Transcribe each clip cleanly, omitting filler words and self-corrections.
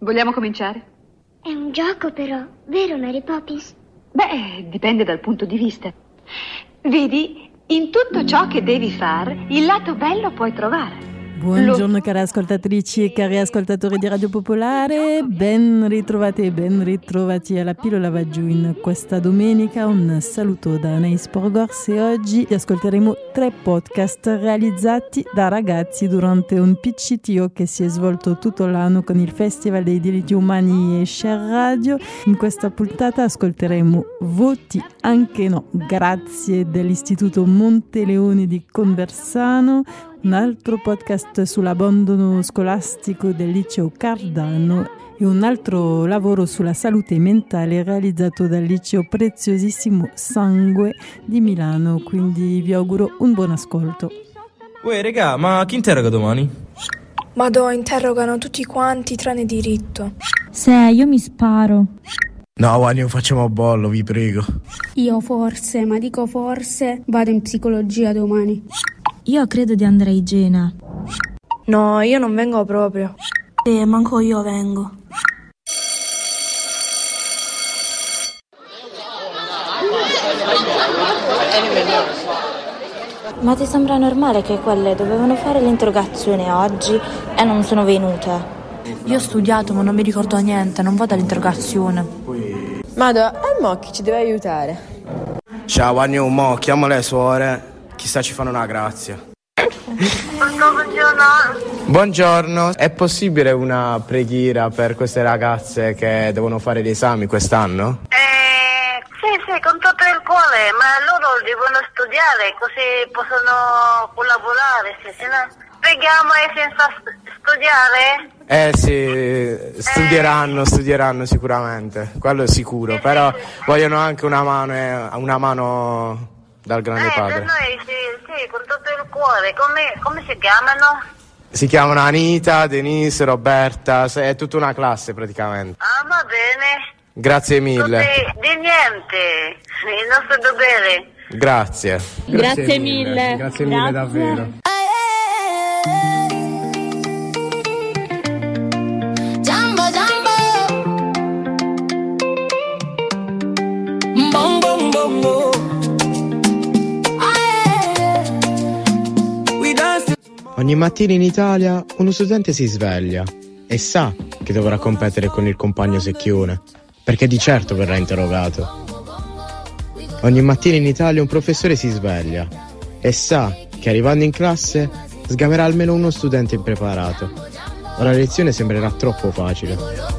Vogliamo cominciare? È un gioco però, vero Mary Poppins? Beh, dipende dal punto di vista. Vedi, in tutto ciò che devi fare, il lato bello puoi trovare. Buongiorno care ascoltatrici e cari ascoltatori di Radio Popolare, ben ritrovate e ben ritrovati alla Pillola va giù in questa domenica. Un saluto da Anaïs Porgors e oggi ascolteremo 3 podcast realizzati da ragazzi durante un PCTO che si è svolto tutto l'anno con il Festival dei diritti umani e Share Radio. In questa puntata ascolteremo Voti anche no, grazie dell'Istituto Monteleone di Conversano, un altro podcast sull'abbandono scolastico del liceo Cardano e un altro lavoro sulla salute mentale realizzato dal liceo Preziosissimo Sangue di Milano. Quindi vi auguro un buon ascolto. Uè regà, ma chi interroga domani? Madò, interrogano tutti quanti tranne diritto. Se io mi sparo. No, Wanio, facciamo a bollo, vi prego. Io forse, ma dico forse, vado in psicologia domani. Io credo di andare a igiena. No, io non vengo proprio. Manco io vengo. Ma ti sembra normale che quelle dovevano fare l'interrogazione oggi e non sono venute? Io ho studiato ma non mi ricordo niente, non vado all'interrogazione. Madò, e mo chi ci deve aiutare? Ciao Wanio, mo chiamo le suore. Chissà ci fanno una grazia. Buongiorno. Buongiorno, è possibile una preghiera per queste ragazze che devono fare gli esami quest'anno? Sì, con tutto il cuore, ma loro devono studiare così possono collaborare, se no preghiamo e senza studiare? Studieranno sicuramente, quello è sicuro, però vogliono anche una mano dal grande padre. Per noi sì, con tutto il cuore. Come si chiamano? Si chiamano Anita, Denise, Roberta, è tutta una classe praticamente. Ah, va bene. Grazie mille. Di niente, il nostro dovere. Grazie. Grazie mille. Grazie mille davvero. Jumbo, bom bom bom bom. Ogni mattina in Italia uno studente si sveglia e sa che dovrà competere con il compagno secchione, perché di certo verrà interrogato. Ogni mattina in Italia un professore si sveglia e sa che arrivando in classe sgamerà almeno uno studente impreparato. Ora la lezione sembrerà troppo facile.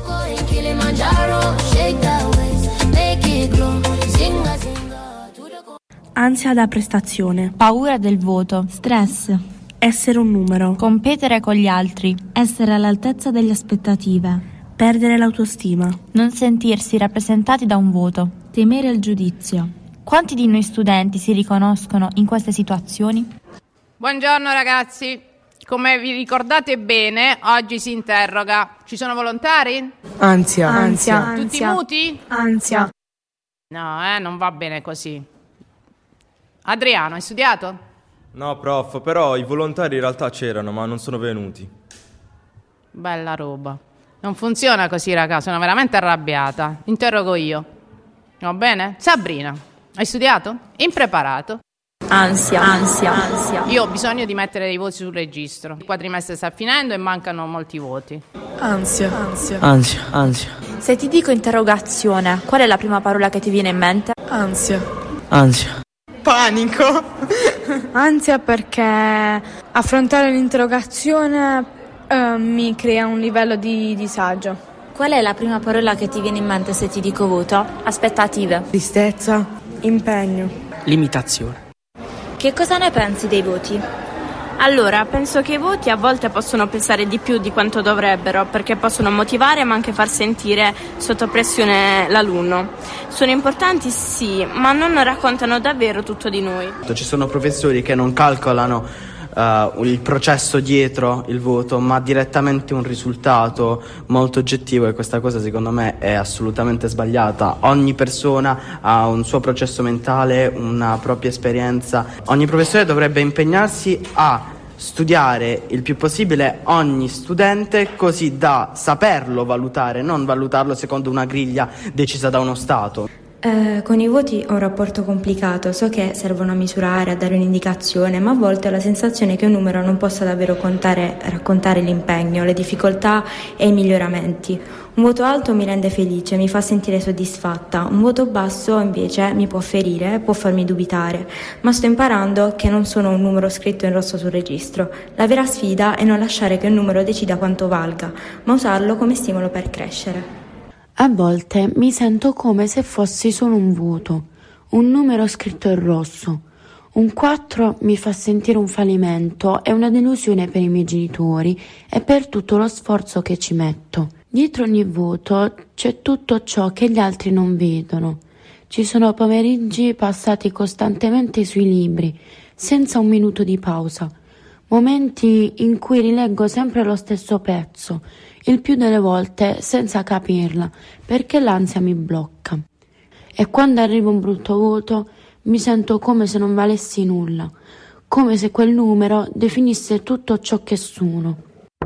Ansia da prestazione, Paura del voto. Stress. essere un numero, Competere con gli altri. Essere all'altezza delle aspettative. perdere l'autostima, Non sentirsi rappresentati da un voto. Temere il giudizio. Quanti di noi studenti si riconoscono in queste situazioni? Buongiorno ragazzi, come vi ricordate bene, oggi si interroga. Ci sono volontari? Ansia. Tutti muti? Ansia. No, non va bene così. Adriano, hai studiato? No, prof, però i volontari in realtà c'erano, ma non sono venuti. Bella roba. Non funziona così, raga, sono veramente arrabbiata. Interrogo io. Va bene? Sabrina, hai studiato? Impreparato? ansia. Io ho bisogno di mettere dei voti sul registro. Il quadrimestre sta finendo e mancano molti voti. Ansia. Se ti dico interrogazione, qual è la prima parola che ti viene in mente? Ansia. Panico. Ansia perché affrontare l'interrogazione mi crea un livello di disagio. Qual è la prima parola che ti viene in mente se ti dico voto? Aspettative. Tristezza. Impegno. Limitazione. Che cosa ne pensi dei voti? Allora, penso che i voti a volte possono pesare di più di quanto dovrebbero, perché possono motivare ma anche far sentire sotto pressione l'alunno. Sono importanti sì, ma non raccontano davvero tutto di noi. Ci sono professori che non calcolano il processo dietro il voto, ma direttamente un risultato molto oggettivo, e questa cosa secondo me è assolutamente sbagliata. Ogni persona ha un suo processo mentale, una propria esperienza. Ogni professore dovrebbe impegnarsi a studiare il più possibile ogni studente, così da saperlo valutare, non valutarlo secondo una griglia decisa da uno Stato. Con i voti ho un rapporto complicato, so che servono a misurare, a dare un'indicazione, ma a volte ho la sensazione che un numero non possa davvero raccontare l'impegno, le difficoltà e i miglioramenti. Un voto alto mi rende felice, mi fa sentire soddisfatta, un voto basso invece mi può ferire, può farmi dubitare, ma sto imparando che non sono un numero scritto in rosso sul registro. La vera sfida è non lasciare che un numero decida quanto valga, ma usarlo come stimolo per crescere. A volte mi sento come se fossi solo un voto, un numero scritto in rosso. Un 4 mi fa sentire un fallimento e una delusione per i miei genitori e per tutto lo sforzo che ci metto. Dietro ogni voto c'è tutto ciò che gli altri non vedono. Ci sono pomeriggi passati costantemente sui libri, senza un minuto di pausa. Momenti in cui rileggo sempre lo stesso pezzo, il più delle volte senza capirla, perché l'ansia mi blocca. E quando arriva un brutto voto mi sento come se non valessi nulla, come se quel numero definisse tutto ciò che sono.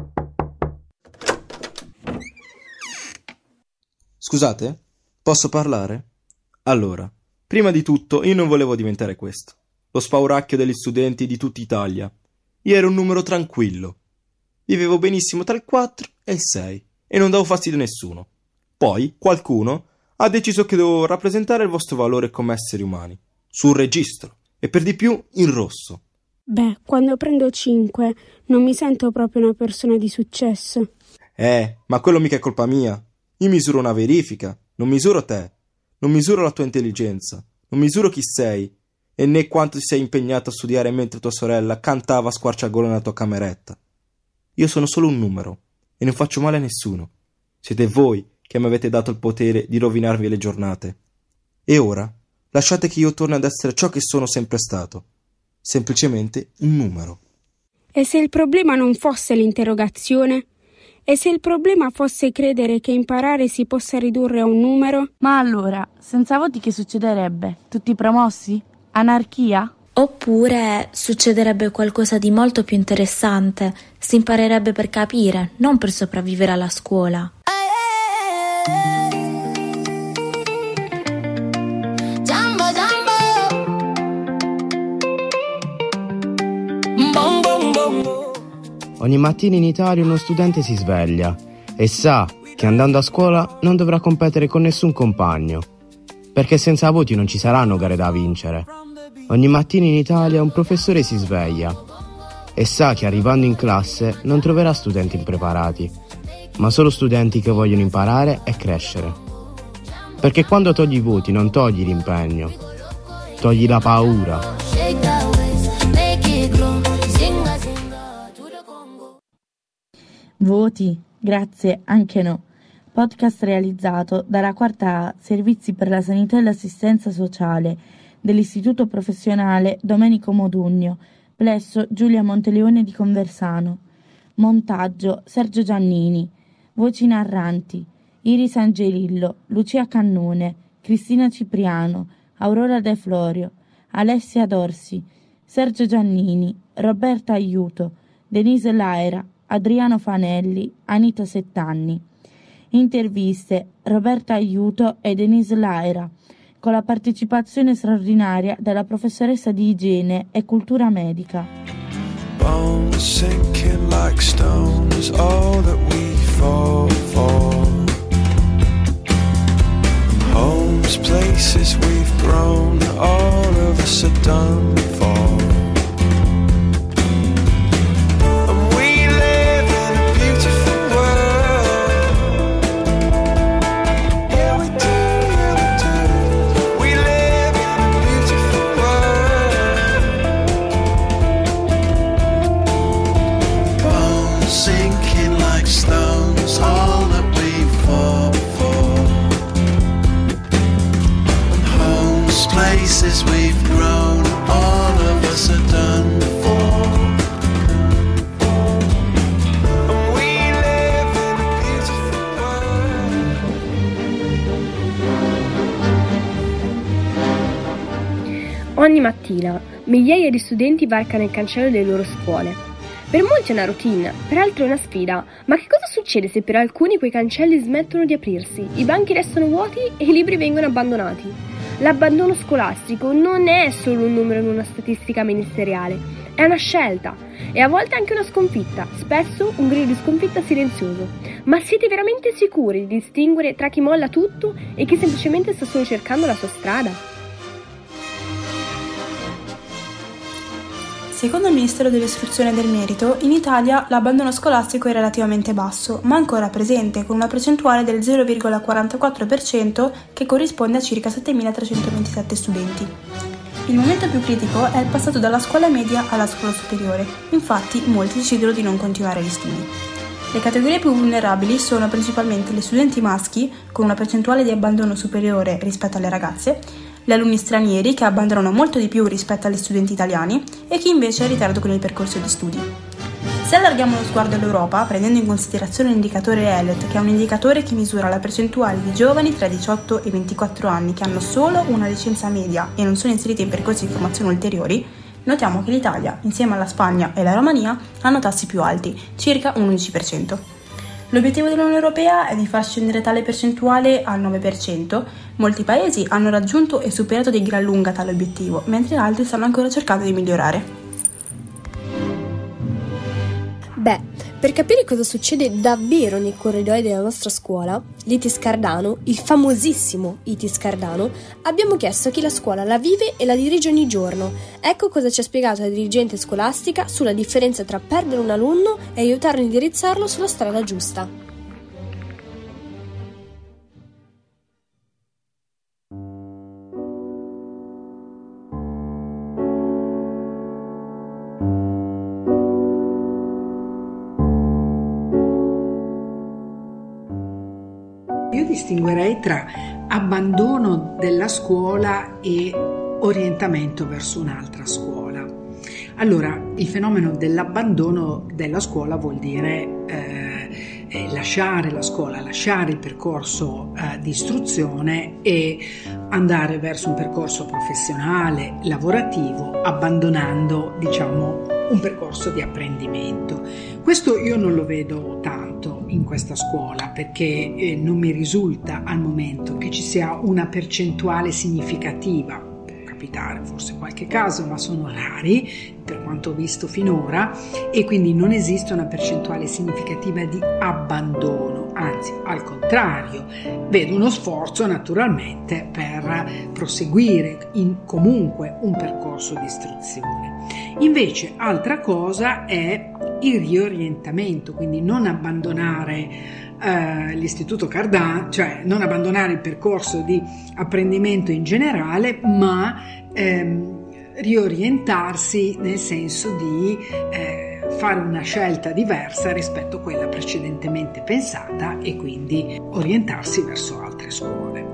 Scusate, posso parlare? Allora, prima di tutto io non volevo diventare questo, lo spauracchio degli studenti di tutta Italia. Io ero un numero tranquillo. Vivevo benissimo tra il 4 e il 6 e non davo fastidio a nessuno. Poi qualcuno ha deciso che dovevo rappresentare il vostro valore come esseri umani, sul registro e per di più in rosso. Beh, quando prendo 5 non mi sento proprio una persona di successo. Ma quello mica è colpa mia. Io misuro una verifica, non misuro te, non misuro la tua intelligenza, non misuro chi sei e né quanto ti sei impegnato a studiare mentre tua sorella cantava a squarciagola nella tua cameretta. Io sono solo un numero e non faccio male a nessuno. Siete voi che mi avete dato il potere di rovinarvi le giornate. E ora lasciate che io torni ad essere ciò che sono sempre stato, semplicemente un numero. E se il problema non fosse l'interrogazione? E se il problema fosse credere che imparare si possa ridurre a un numero? Ma allora, senza voti che succederebbe? Tutti promossi? Anarchia? Oppure succederebbe qualcosa di molto più interessante, si imparerebbe per capire, non per sopravvivere alla scuola. Ogni mattina in Italia uno studente si sveglia e sa che andando a scuola non dovrà competere con nessun compagno, perché senza voti non ci saranno gare da vincere. Ogni mattina in Italia un professore si sveglia e sa che arrivando in classe non troverà studenti impreparati, ma solo studenti che vogliono imparare e crescere. Perché quando togli i voti non togli l'impegno, togli la paura. Voti, grazie, anche no. Podcast realizzato dalla 4A Servizi per la Sanità e l'Assistenza Sociale dell'Istituto Professionale Domenico Modugno, presso Giulia Monteleone di Conversano. Montaggio Sergio Giannini. Voci narranti Iris Angelillo, Lucia Cannone, Cristina Cipriano, Aurora De Florio, Alessia Dorsi, Sergio Giannini, Roberta Aiuto, Denise Laera, Adriano Fanelli, Anita Settanni. Interviste Roberta Aiuto e Denise Laera, con la partecipazione straordinaria della professoressa di igiene e cultura medica. Bones sinking like stones, all that we fall for. Homes, places we've grown, all of us are done for. Places we've grown, all of us are done for. And we live in a beautiful world. Ogni mattina migliaia di studenti varcano il cancello delle loro scuole. Per molti è una routine, per altri è una sfida. Ma che cosa succede se per alcuni quei cancelli smettono di aprirsi, i banchi restano vuoti e i libri vengono abbandonati? L'abbandono scolastico non è solo un numero in una statistica ministeriale, è una scelta e a volte anche una sconfitta, spesso un grido di sconfitta silenzioso. Ma siete veramente sicuri di distinguere tra chi molla tutto e chi semplicemente sta solo cercando la sua strada? Secondo il Ministero dell'Istruzione e del Merito, in Italia l'abbandono scolastico è relativamente basso, ma ancora presente, con una percentuale del 0,44% che corrisponde a circa 7.327 studenti. Il momento più critico è il passaggio dalla scuola media alla scuola superiore, infatti molti decidono di non continuare gli studi. Le categorie più vulnerabili sono principalmente gli studenti maschi, con una percentuale di abbandono superiore rispetto alle ragazze, gli alunni stranieri che abbandonano molto di più rispetto agli studenti italiani e chi invece è in ritardo con il percorso di studi. Se allarghiamo lo sguardo all'Europa, prendendo in considerazione l'indicatore ELET, che è un indicatore che misura la percentuale di giovani tra i 18 e i 24 anni che hanno solo una licenza media e non sono inseriti in percorsi di formazione ulteriori, notiamo che l'Italia, insieme alla Spagna e la Romania, hanno tassi più alti, circa un 11%. L'obiettivo dell'Unione Europea è di far scendere tale percentuale al 9%. Molti paesi hanno raggiunto e superato di gran lunga tale obiettivo, mentre altri stanno ancora cercando di migliorare. Beh, per capire cosa succede davvero nei corridoi della nostra scuola, l'ITIS Cardano, il famosissimo ITIS Cardano, abbiamo chiesto a chi la scuola la vive e la dirige ogni giorno. Ecco cosa ci ha spiegato la dirigente scolastica sulla differenza tra perdere un alunno e aiutarlo a indirizzarlo sulla strada giusta. Io distinguerei tra abbandono della scuola e orientamento verso un'altra scuola. Allora, il fenomeno dell'abbandono della scuola vuol dire lasciare la scuola, lasciare il percorso di istruzione e andare verso un percorso professionale, lavorativo, abbandonando, un percorso di apprendimento. Questo io non lo vedo tanto in questa scuola perché non mi risulta al momento che ci sia una percentuale significativa. Può capitare forse qualche caso, ma sono rari per quanto ho visto finora, e quindi non esiste una percentuale significativa di abbandono, anzi al contrario, vedo uno sforzo naturalmente per proseguire comunque un percorso di istruzione. Invece altra cosa è il riorientamento, quindi non abbandonare l'istituto Cardano, cioè non abbandonare il percorso di apprendimento in generale, ma riorientarsi nel senso di fare una scelta diversa rispetto a quella precedentemente pensata e quindi orientarsi verso altre scuole.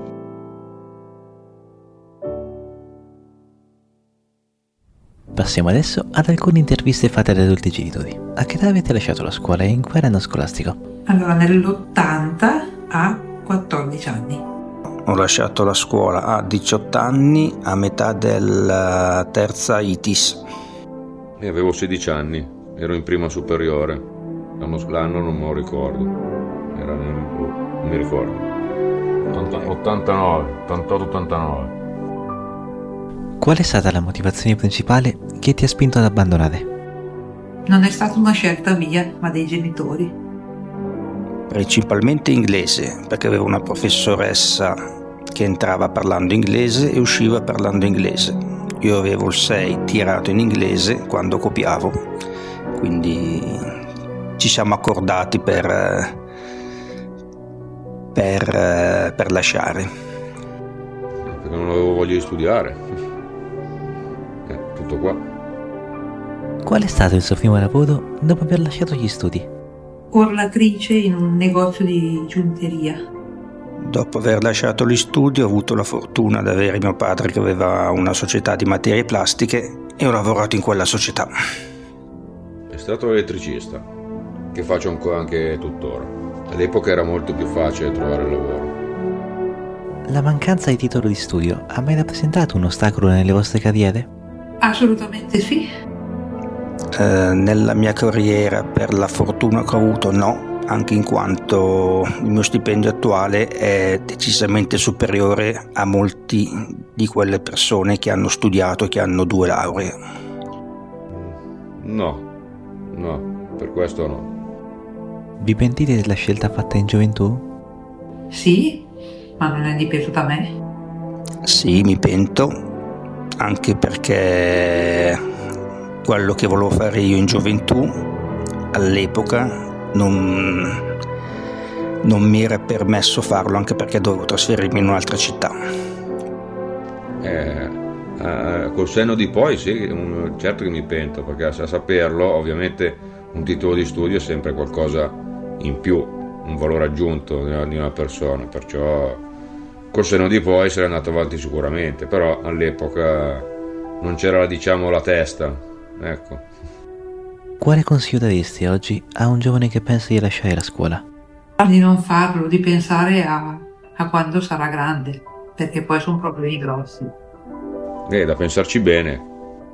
Passiamo adesso ad alcune interviste fatte da adulti genitori. A che età avete lasciato la scuola e in quale anno scolastico? Allora, nell'80 a 14 anni. Ho lasciato la scuola a 18 anni, a metà della terza ITIS. E avevo 16 anni, ero in prima superiore. L'anno non me lo ricordo. Non mi ricordo. 88-89. Qual è stata la motivazione principale che ti ha spinto ad abbandonare? Non è stata una scelta mia, ma dei genitori. Principalmente inglese, perché avevo una professoressa che entrava parlando inglese e usciva parlando inglese. Io avevo il 6 tirato in inglese quando copiavo, quindi ci siamo accordati per lasciare. Perché non avevo voglia di studiare. Tutto qua. Qual è stato il suo primo lavoro dopo aver lasciato gli studi? Orlatrice in un negozio di giunteria. Dopo aver lasciato gli studi ho avuto la fortuna di avere mio padre che aveva una società di materie plastiche e ho lavorato in quella società. È stato elettricista, che faccio ancora anche tuttora. All'epoca era molto più facile trovare lavoro. La mancanza di titolo di studio ha mai rappresentato un ostacolo nelle vostre carriere? Assolutamente sì. Nella mia carriera, per la fortuna che ho avuto, no, anche in quanto il mio stipendio attuale è decisamente superiore a molti di quelle persone che hanno studiato e che hanno 2 lauree. No, per questo no. Vi pentite della scelta fatta in gioventù? Sì, ma non è dipeso da me. Sì, mi pento, anche perché quello che volevo fare io in gioventù all'epoca non mi era permesso farlo, anche perché dovevo trasferirmi in un'altra città. Col senno di poi sì, certo che mi pento, perché a saperlo ovviamente un titolo di studio è sempre qualcosa in più, un valore aggiunto di una persona, perciò col senno di poi sarei andato avanti sicuramente, però all'epoca non c'era, diciamo, la testa, ecco. Quale consiglio daresti oggi a un giovane che pensa di lasciare la scuola? Di non farlo, di pensare a quando sarà grande, perché poi sono problemi grossi. Da pensarci bene.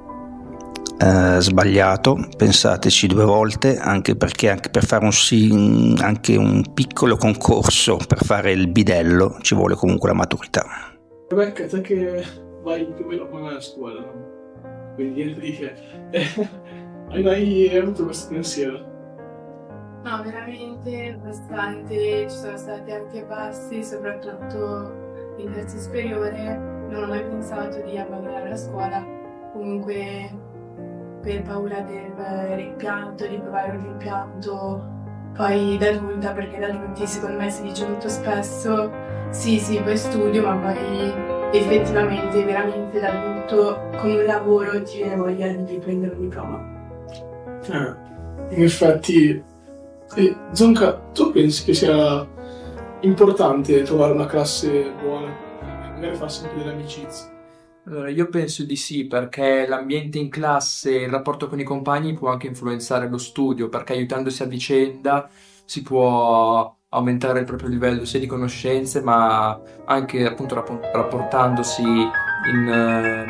Sbagliato, pensateci 2 volte, anche perché anche per fare anche un piccolo concorso per fare il bidello ci vuole comunque la maturità. Rebecca, te che vai più o meno con la scuola, no? Quindi niente di che. Hai mai avuto questo pensiero? No, veramente, nonostante ci sono stati alti e bassi, soprattutto in terza superiore, non ho mai pensato di abbandonare la scuola, comunque per paura del rimpianto, di provare un rimpianto poi da adulta, perché da adulti secondo me si dice molto spesso sì, poi studio, ma poi effettivamente, veramente da adulto, con un lavoro ti viene voglia di prendere un diploma. In effetti, Zonka, tu pensi che sia importante trovare una classe buona, magari far sempre delle amicizie? Allora, io penso di sì, perché l'ambiente in classe, il rapporto con i compagni può anche influenzare lo studio, perché aiutandosi a vicenda si può aumentare il proprio livello sia di conoscenze, ma anche appunto rapportandosi in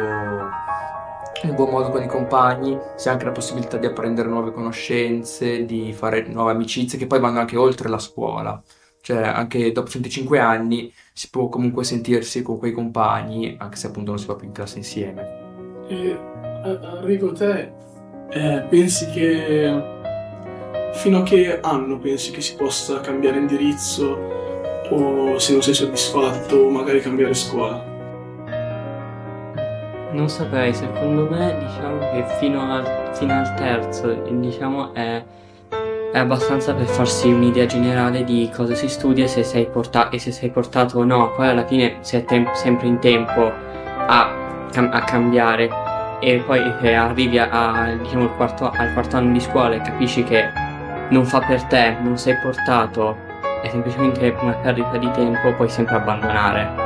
buon modo con i compagni, si ha anche la possibilità di apprendere nuove conoscenze, di fare nuove amicizie che poi vanno anche oltre la scuola. Cioè anche dopo 25 anni si può comunque sentirsi con quei compagni, anche se appunto non si va più in classe insieme. E Enrico, te pensi che fino a che anno pensi che si possa cambiare indirizzo, o se non sei soddisfatto magari cambiare scuola? Non saprei, secondo me diciamo che fino al terzo diciamo è abbastanza per farsi un'idea generale di cosa si studia, se sei portato o no. Poi alla fine si è sempre in tempo a cambiare, e poi arrivi diciamo al quarto anno di scuola e capisci che non fa per te, non sei portato, è semplicemente una perdita di tempo, puoi sempre abbandonare.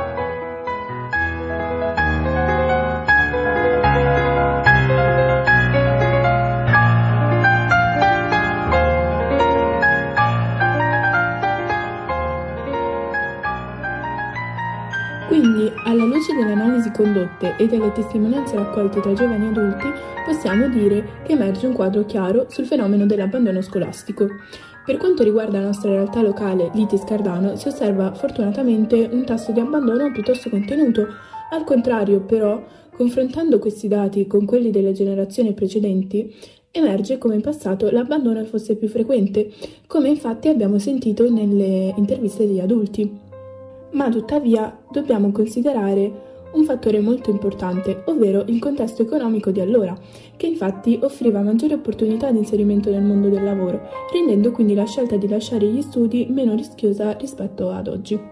Quindi, alla luce delle analisi condotte e delle testimonianze raccolte tra giovani adulti, possiamo dire che emerge un quadro chiaro sul fenomeno dell'abbandono scolastico. Per quanto riguarda la nostra realtà locale, Litis Cardano, si osserva fortunatamente un tasso di abbandono piuttosto contenuto. Al contrario, però, confrontando questi dati con quelli delle generazioni precedenti, emerge come in passato l'abbandono fosse più frequente, come infatti abbiamo sentito nelle interviste degli adulti. Ma tuttavia dobbiamo considerare un fattore molto importante, ovvero il contesto economico di allora, che infatti offriva maggiori opportunità di inserimento nel mondo del lavoro, rendendo quindi la scelta di lasciare gli studi meno rischiosa rispetto ad oggi.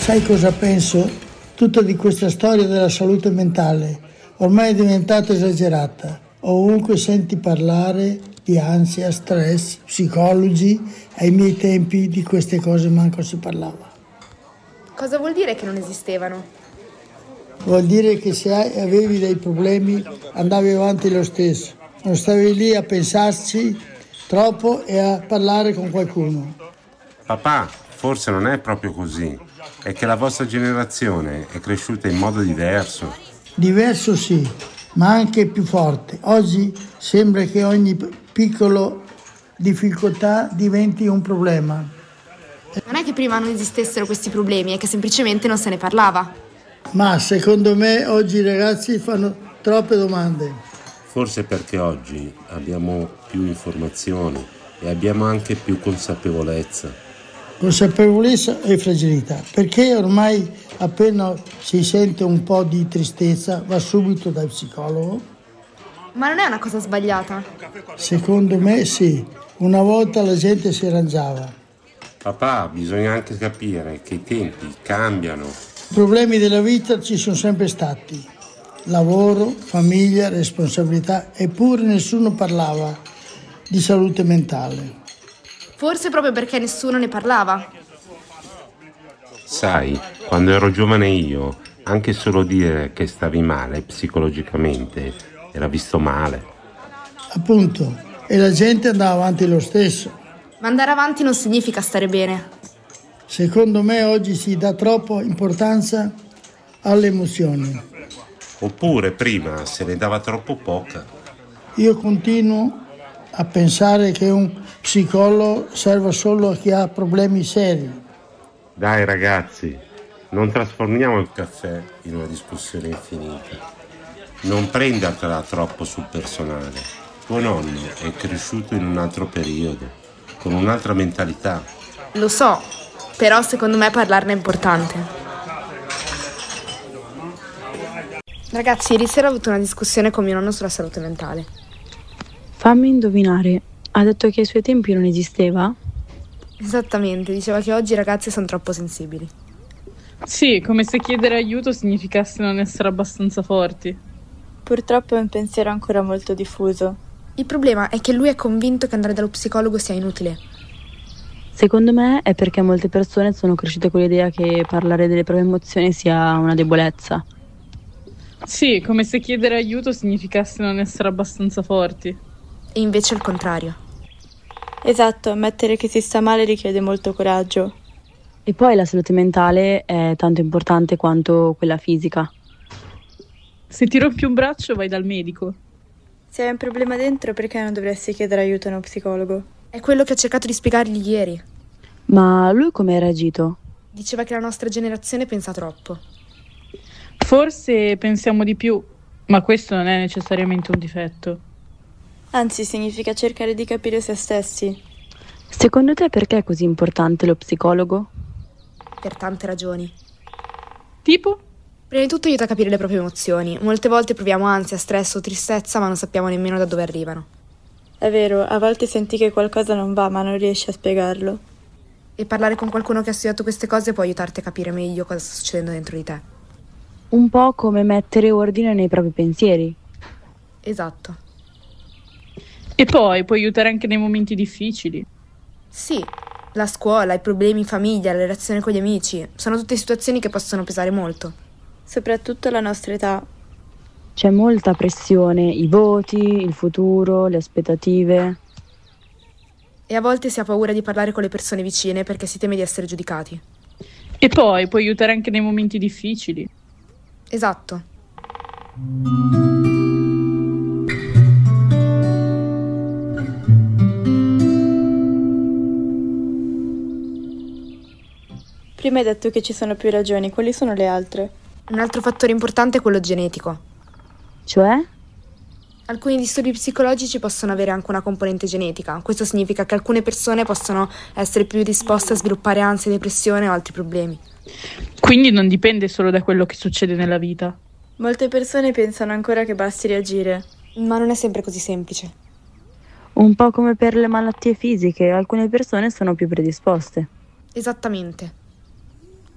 Sai cosa penso? Tutta di questa storia della salute mentale ormai è diventata esagerata. Ovunque senti parlare di ansia, stress, psicologi. Ai miei tempi di queste cose manco si parlava. Cosa vuol dire che non esistevano? Vuol dire che se avevi dei problemi andavi avanti lo stesso. Non stavi lì a pensarci troppo e a parlare con qualcuno. Papà, forse non è proprio così. È che la vostra generazione è cresciuta in modo diverso. Diverso sì, ma anche più forte. Oggi sembra che ogni piccola difficoltà diventi un problema. Non è che prima non esistessero questi problemi, è che semplicemente non se ne parlava. Ma secondo me oggi i ragazzi fanno troppe domande. Forse perché oggi abbiamo più informazioni e abbiamo anche più consapevolezza. Consapevolezza e fragilità, perché ormai appena si sente un po' di tristezza va subito dal psicologo. Ma non è una cosa sbagliata? Secondo me sì, una volta la gente si arrangiava. Papà, bisogna anche capire che i tempi cambiano. I problemi della vita ci sono sempre stati. Lavoro, famiglia, responsabilità, eppure nessuno parlava di salute mentale. Forse proprio perché nessuno ne parlava. Sai, quando ero giovane io, anche solo dire che stavi male psicologicamente era visto male. Appunto, e la gente andava avanti lo stesso. Ma andare avanti non significa stare bene. Secondo me oggi si dà troppa importanza alle emozioni. Oppure prima se ne dava troppo poca. Io continuo a pensare che un psicologo serva solo a chi ha problemi seri. Dai ragazzi, non trasformiamo il caffè in una discussione infinita. Non prendertela troppo sul personale. Tuo nonno è cresciuto in un altro periodo, con un'altra mentalità. Lo so, però secondo me parlarne è importante. Ragazzi, ieri sera ho avuto una discussione con mio nonno sulla salute mentale. Fammi indovinare, ha detto che ai suoi tempi non esisteva? Esattamente, diceva che oggi i ragazzi sono troppo sensibili. Sì, come se chiedere aiuto significasse non essere abbastanza forti. Purtroppo è un pensiero ancora molto diffuso. Il problema è che lui è convinto che andare dallo psicologo sia inutile. Secondo me è perché molte persone sono cresciute con l'idea che parlare delle proprie emozioni sia una debolezza. Sì, come se chiedere aiuto significasse non essere abbastanza forti. E invece è il contrario. Esatto, ammettere che si sta male richiede molto coraggio. E poi la salute mentale è tanto importante quanto quella fisica. Se ti rompi un braccio vai dal medico. Se hai un problema dentro, perché non dovresti chiedere aiuto a uno psicologo? È quello che ho cercato di spiegargli ieri. Ma lui come ha reagito? Diceva che la nostra generazione pensa troppo. Forse pensiamo di più, ma questo non è necessariamente un difetto. Anzi, significa cercare di capire se stessi. Secondo te perché è così importante lo psicologo? Per tante ragioni. Tipo? Prima di tutto aiuta a capire le proprie emozioni. Molte volte proviamo ansia, stress o tristezza, ma non sappiamo nemmeno da dove arrivano. È vero, a volte senti che qualcosa non va, ma non riesci a spiegarlo. E parlare con qualcuno che ha studiato queste cose può aiutarti a capire meglio cosa sta succedendo dentro di te. Un po' come mettere ordine nei propri pensieri. Esatto. E poi può aiutare anche nei momenti difficili. Sì, la scuola, i problemi in famiglia, la relazione con gli amici, sono tutte situazioni che possono pesare molto. Soprattutto alla nostra età. C'è molta pressione, i voti, il futuro, le aspettative. E a volte si ha paura di parlare con le persone vicine perché si teme di essere giudicati. E poi può aiutare anche nei momenti difficili. Esatto. Prima hai detto che ci sono più ragioni, quali sono le altre? Un altro fattore importante è quello genetico. Cioè? Alcuni disturbi psicologici possono avere anche una componente genetica. Questo significa che alcune persone possono essere più disposte a sviluppare ansia, depressione o altri problemi. Quindi non dipende solo da quello che succede nella vita. Molte persone pensano ancora che basti reagire. Ma non è sempre così semplice. Un po' come per le malattie fisiche, alcune persone sono più predisposte. Esattamente.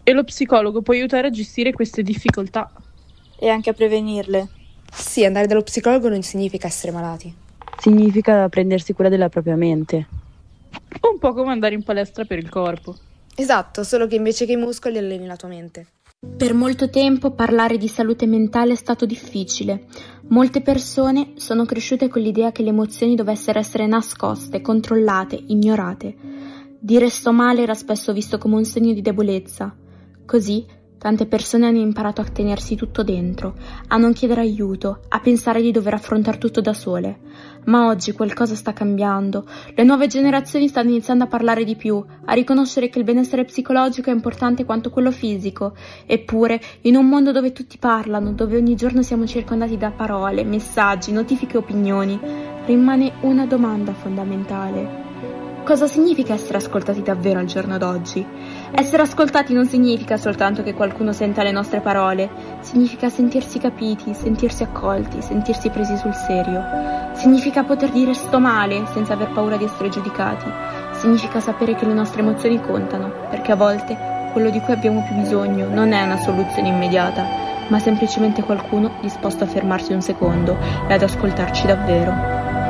E lo psicologo può aiutare a gestire queste difficoltà. E anche a prevenirle. Sì, andare dallo psicologo non significa essere malati. Significa prendersi cura della propria mente. Un po' come andare in palestra per il corpo. Esatto, solo che invece che i muscoli alleni la tua mente. Per molto tempo parlare di salute mentale è stato difficile. Molte persone sono cresciute con l'idea che le emozioni dovessero essere nascoste, controllate, ignorate. Dire sto male era spesso visto come un segno di debolezza. Così tante persone hanno imparato a tenersi tutto dentro, a non chiedere aiuto, a pensare di dover affrontare tutto da sole. Ma oggi qualcosa sta cambiando. Le nuove generazioni stanno iniziando a parlare di più, a riconoscere che il benessere psicologico è importante quanto quello fisico. Eppure, in un mondo dove tutti parlano, dove ogni giorno siamo circondati da parole, messaggi, notifiche e opinioni, rimane una domanda fondamentale. Cosa significa essere ascoltati davvero al giorno d'oggi? Essere ascoltati non significa soltanto che qualcuno senta le nostre parole, significa sentirsi capiti, sentirsi accolti, sentirsi presi sul serio. Significa poter dire sto male senza aver paura di essere giudicati. Significa sapere che le nostre emozioni contano, perché a volte quello di cui abbiamo più bisogno non è una soluzione immediata, ma semplicemente qualcuno disposto a fermarsi un secondo e ad ascoltarci davvero.